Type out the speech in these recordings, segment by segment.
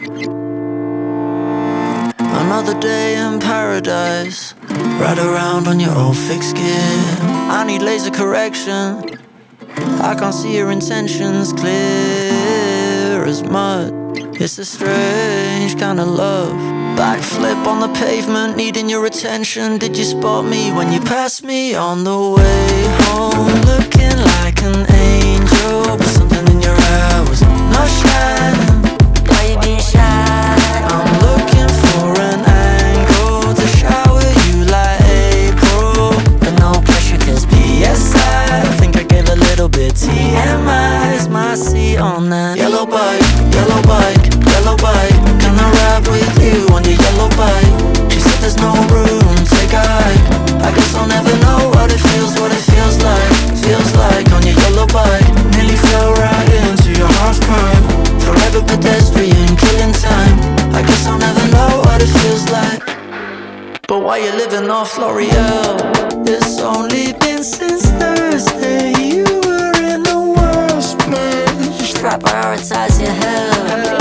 Another day in paradise, ride around on your old fixed gear. I need laser correction, I can't see your intentions clear as mud. It's a strange kind of love. Backflip on the pavement, needing your attention. Did you spot me when you passed me on the way home? Looking like an angel, but something in your eye was not shining. Why you being shy? I'm looking for an angle to shower you like April, but no pressure cause PSI. I think I gave a little bit TMI. Is my seat on that yellow bike, yellow bike, yellow bike? Can I ride with you on your yellow bike? She said there's no room, take a hike. I guess I'll never know what it feels like. Feels like on your yellow bike. Nearly fell right into your half pipe. Forever pedestrian, killing time. I guess I'll never know what it feels like. But why you living off L'Oreal? It's only been since Thursday. You were in the worst place. Try prioritize your health.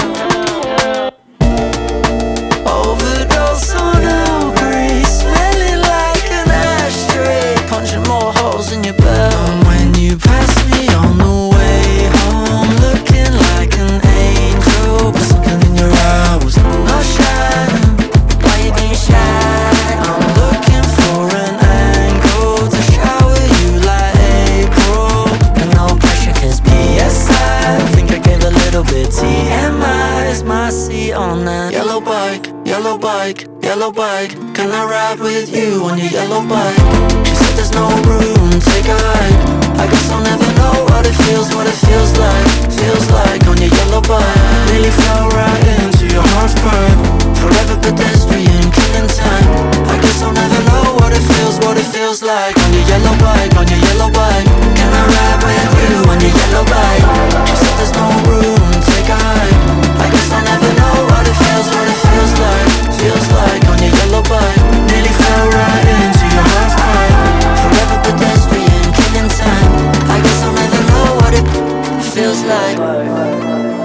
Overdose on Earl Grey, smelling like an ashtray, punching more holes in your belt. And when you pass me on the way home, looking like an angel, but something in your eye was not shining. Why you being shy? I'm looking for an angle to shower you like April, and no pressure cause PSI. I think I gave a little bit TMI. Is my seat on that yellow bike, yellow bike, yellow bike? Can I ride with you on your yellow bike? She said there's no room, take a hike. I guess I'll never know what it feels like. Feels like on your yellow bike. Nearly fell right into your half pipe. Forever pedestrian, killing time. I guess I'll never know what it feels like on your yellow bike, on your yellow bike. Can I ride with you on your yellow bike? She said there's no room, take a hike. I guess I'll never know what it feels like. Feels like on your yellow bike. Nearly fell right into your half pipe. Forever pedestrian, killing time. I guess I'll never know what it feels like.